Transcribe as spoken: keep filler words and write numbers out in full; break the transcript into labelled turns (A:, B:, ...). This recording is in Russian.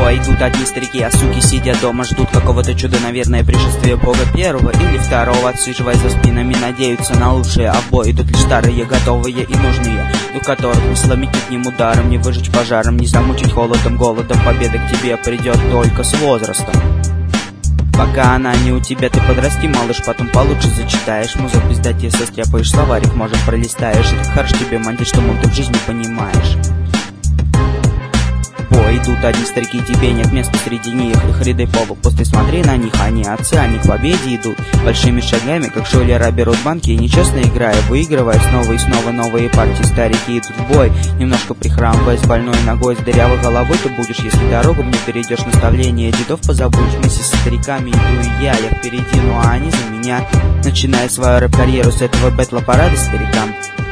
A: бой идут одни старики, а суки сидят дома, ждут какого-то чуда, наверное, пришествия бога первого или второго. Отслеживая за спинами, надеются на лучшее, а в бой идут лишь старые, готовые и нужные, у которых не сломить одним ударом, не выжечь пожаром, не замучить холодом, голодом. Победа к тебе придет только с возрастом. Пока она не у тебя, ты подрасти, малыш, потом получше зачитаешь. Музык пиздате состряпаешь, словарик, может, пролистаешь. И как хорош тебе мантить, что мол ты в жизни понимаешь. Бой идут одни старики, тебе нет места среди них. Их ряды полупусты, смотри на них, они отцы, они к победе идут большими шагами, как шулера берут банки и нечестно играя, выигрывая снова и снова новые партии. Старики идут в бой, немножко прихрамывая, с больной ногой, с дырявой головой ты будешь, если дорогу мне перейдешь. Наставление дедов позабудешь, вместе со стариками иду и я, я впереди, ну а они за меня. Начиная свою рэп-карьеру с этого бэтла, парада старикам.